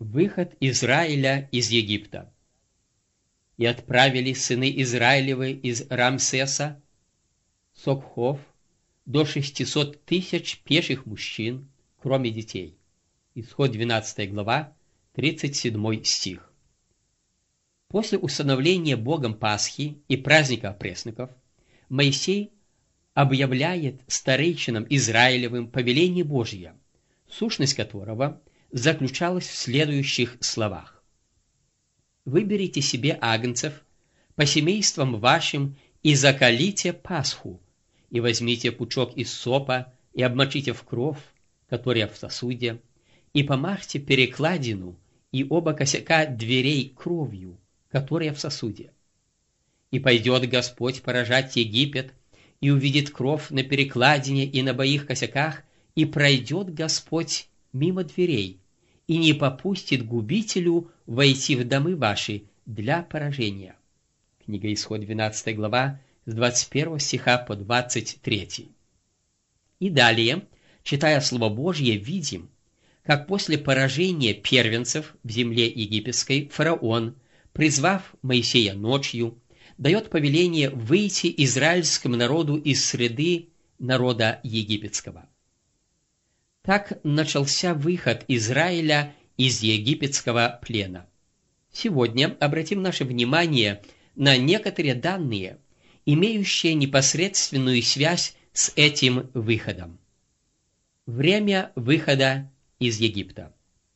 Выход Израиля из Египта. И отправили сыны Израилевы из Рамсеса, Сокхов, до 600 тысяч пеших мужчин, кроме детей. Исход 12 глава, 37 стих. После установления Богом Пасхи и праздника опресноков, Моисей объявляет старейшинам Израилевым повеление Божье, сущность которого заключалась в следующих словах. «Выберите себе агнцев по семействам вашим и закалите Пасху, и возьмите пучок из сопа и обмочите в кровь, которая в сосуде, и помажьте перекладину и оба косяка дверей кровью, которая в сосуде. И пойдет Господь поражать Египет, и увидит кровь на перекладине и на обоих косяках, и пройдет Господь мимо дверей, и не попустит губителю войти в домы ваши для поражения». Книга Исход, 12 глава, с 21 стиха по 23. И далее, читая Слово Божье, видим, как после поражения первенцев в земле египетской фараон, призвав Моисея ночью, дает повеление выйти израильскому народу из среды народа египетского. Так начался выход Израиля из египетского плена. Сегодня обратим наше внимание на некоторые данные, имеющие непосредственную связь с этим выходом. Время выхода из Египта.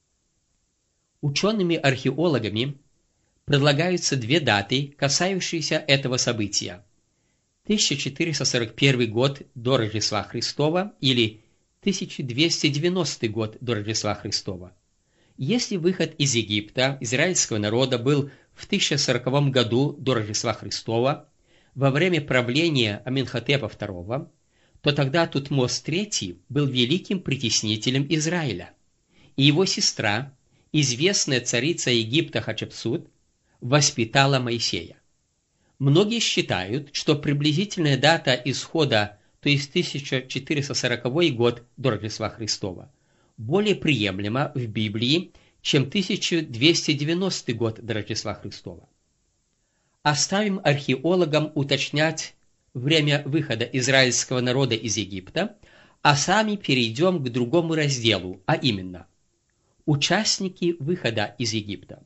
Учеными-археологами предлагаются две даты, касающиеся этого события: 1441 год до Рождества Христова или 1290 год до Рождества Христова. Если выход из Египта израильского народа был в 1040 году до Рождества Христова, во время правления Аменхотепа II, то тогда Тутмос III был великим притеснителем Израиля, и его сестра, известная царица Египта Хатшепсут, воспитала Моисея. Многие считают, что приблизительная дата исхода, то есть 1440 год до Рождества Христова, более приемлема в Библии, чем 1290 год до Рождества Христова. Оставим археологам уточнять время выхода израильского народа из Египта, а сами перейдем к другому разделу, а именно участники выхода из Египта.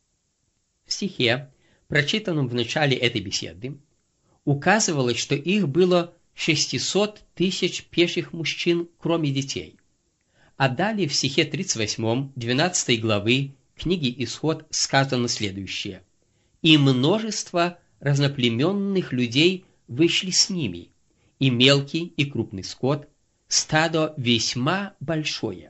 В стихе, прочитанном в начале этой беседы, указывалось, что их было 600 тысяч пеших мужчин, кроме детей. А далее в стихе 38, 12 главы книги Исход сказано следующее: «И множество разноплеменных людей вышли с ними, и мелкий, и крупный скот, стадо весьма большое».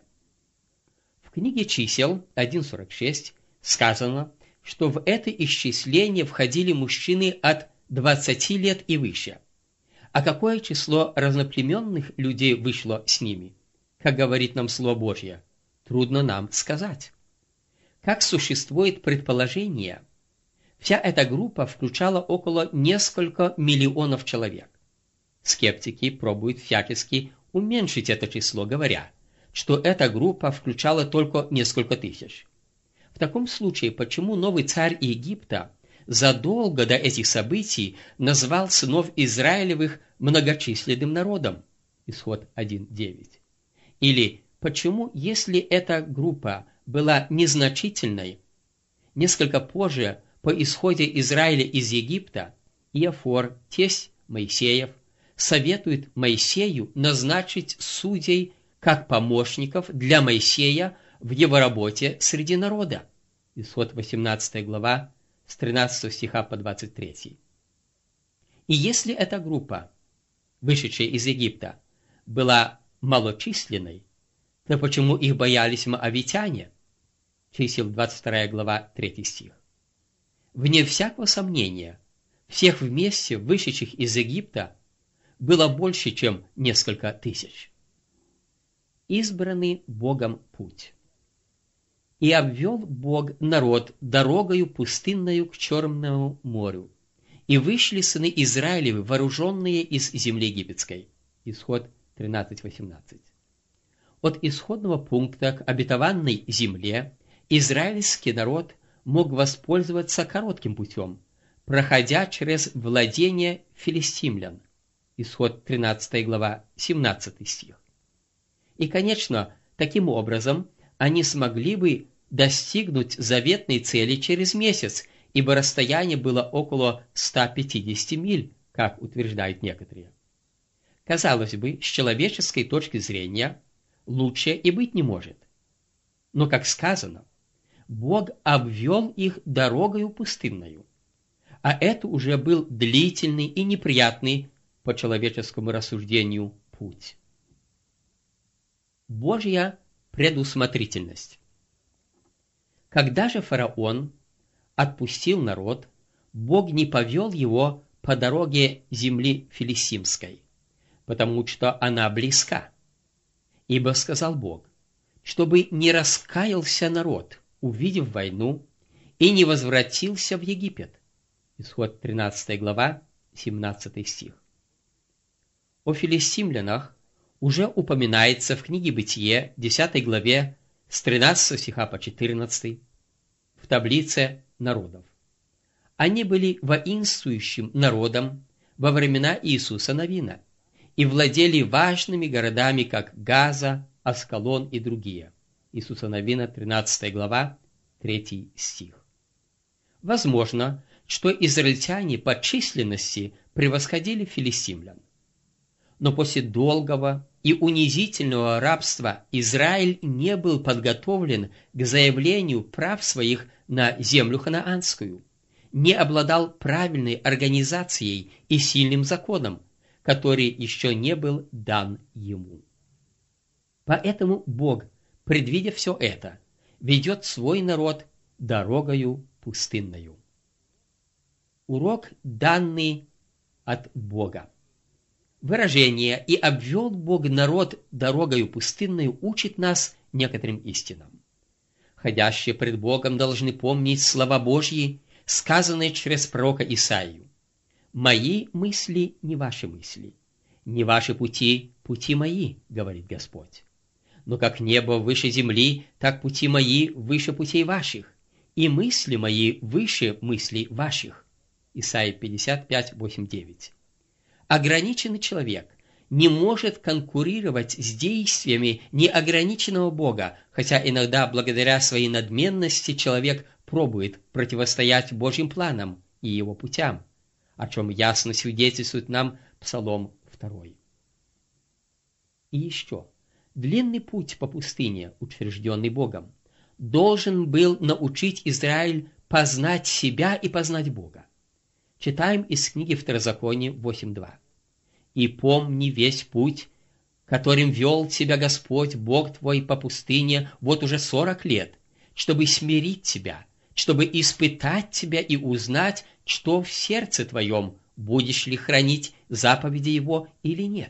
В книге Чисел 1.46 сказано, что в это исчисление входили мужчины от 20 лет и выше. А какое число разноплеменных людей вышло с ними? Как говорит нам Слово Божье, трудно нам сказать. Как существует предположение, вся эта группа включала около несколько миллионов человек. Скептики пробуют всячески уменьшить это число, говоря, что эта группа включала только несколько тысяч. В таком случае, почему новый царь Египта задолго до этих событий назвал сынов Израилевых многочисленным народом? Исход 1.9. Или почему, если эта группа была незначительной, несколько позже, по исходе Израиля из Египта, Иофор, тесть Моисеев, советует Моисею назначить судей как помощников для Моисея в его работе среди народа? Исход 18 глава, с 13 стиха по 23. И если эта группа, вышедшая из Египта, была малочисленной, то почему их боялись моавитяне? Чисел 22 глава, 3 стих. Вне всякого сомнения, всех вместе вышедших из Египта было больше, чем несколько тысяч. Избранный Богом путь. «И обвел Бог народ дорогою пустынною к Черному морю, и вышли сыны Израилевы, вооруженные из земли египетской». Исход 13:18. От исходного пункта к обетованной земле израильский народ мог воспользоваться коротким путем, проходя через владение филистимлян. Исход 13 глава, 17 стих. И, конечно, таким образом они смогли бы достигнуть заветной цели через месяц, ибо расстояние было около 150 миль, как утверждают некоторые. Казалось бы, с человеческой точки зрения, лучше и быть не может. Но, как сказано, Бог обвел их дорогою пустынною, а это уже был длительный и неприятный по человеческому рассуждению путь. Божья предусмотрительность. Когда же фараон отпустил народ, Бог не повел его по дороге земли филистимской, потому что она близка. Ибо сказал Бог, чтобы не раскаялся народ, увидев войну, и не возвратился в Египет. Исход 13 глава, 17 стих. О филистимлянах уже упоминается в книге Бытие, 10 главе, с 13 стиха по 14, в таблице народов. Они были воинствующим народом во времена Иисуса Навина и владели важными городами, как Газа, Аскалон и другие. Иисуса Навина, 13 глава, 3 стих. Возможно, что израильтяне по численности превосходили филистимлян. Но после долгого и унизительного рабства Израиль не был подготовлен к заявлению прав своих на землю ханаанскую, не обладал правильной организацией и сильным законом, который еще не был дан ему. Поэтому Бог, предвидя все это, ведет свой народ дорогою пустынною. Урок, данный от Бога. Выражение «и обвел Бог народ дорогою пустынною» учит нас некоторым истинам. Ходящие пред Богом должны помнить слова Божьи, сказанные через пророка Исаию. «Мои мысли не ваши мысли, не ваши пути, пути мои, говорит Господь. Но как небо выше земли, так пути мои выше путей ваших, и мысли мои выше мыслей ваших». Исайя 55, 8, 9. Ограниченный человек не может конкурировать с действиями неограниченного Бога, хотя иногда благодаря своей надменности человек пробует противостоять Божьим планам и его путям, о чем ясно свидетельствует нам Псалом 2. И еще, длинный путь по пустыне, утвержденный Богом, должен был научить Израиль познать себя и познать Бога. Читаем из книги Второзакония 8.2. «И помни весь путь, которым вел тебя Господь, Бог твой, по пустыне вот уже 40 лет, чтобы смирить тебя, чтобы испытать тебя и узнать, что в сердце твоем, будешь ли хранить заповеди Его или нет».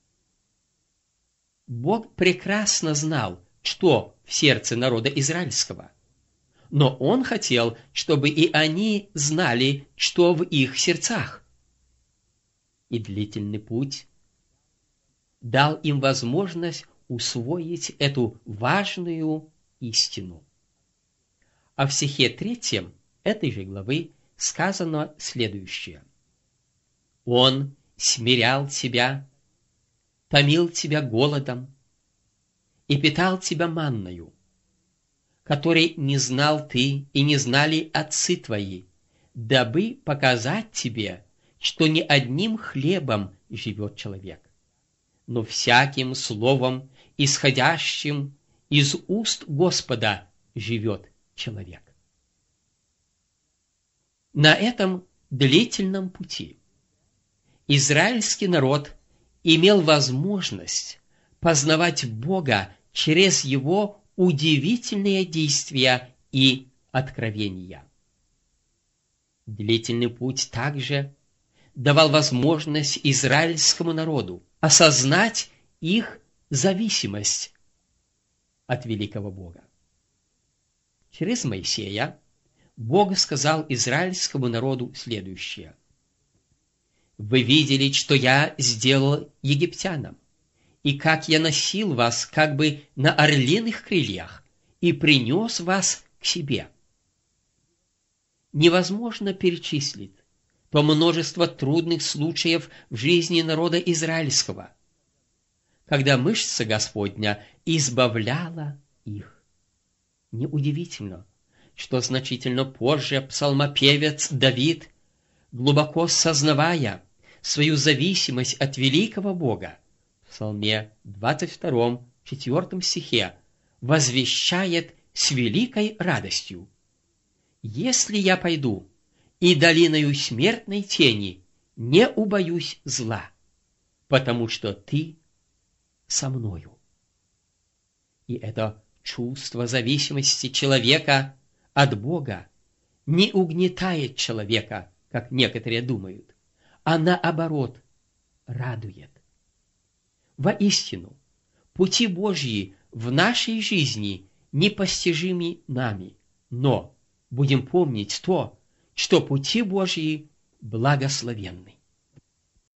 Бог прекрасно знал, что в сердце народа израильского, но Он хотел, чтобы и они знали, что в их сердцах. И длительный путь дал им возможность усвоить эту важную истину. А в стихе 3 этой же главы сказано следующее. «Он смирял тебя, томил тебя голодом и питал тебя манною, которой не знал ты и не знали отцы твои, дабы показать тебе, что не одним хлебом живет человек, но всяким словом, исходящим из уст Господа, живет человек». На этом длительном пути израильский народ имел возможность познавать Бога через Его удивительные действия и откровения. Длительный путь также давал возможность израильскому народу осознать их зависимость от великого Бога. Через Моисея Бог сказал израильскому народу следующее. «Вы видели, что я сделал египтянам, и как я носил вас как бы на орлиных крыльях, и принес вас себе. Невозможно перечислить то множество трудных случаев в жизни народа израильского, когда мышца Господня избавляла их. Неудивительно, что значительно позже псалмопевец Давид, глубоко сознавая свою зависимость от великого Бога, в Псалме 22, 4 стихе, возвещает с великой радостью: «Если я пойду и долиною смертной тени, не убоюсь зла, потому что ты со мною». И это чувство зависимости человека от Бога не угнетает человека, как некоторые думают, а наоборот радует. Воистину, пути Божьи в нашей жизни непостижимы нами, но будем помнить то, что пути Божьи благословенны.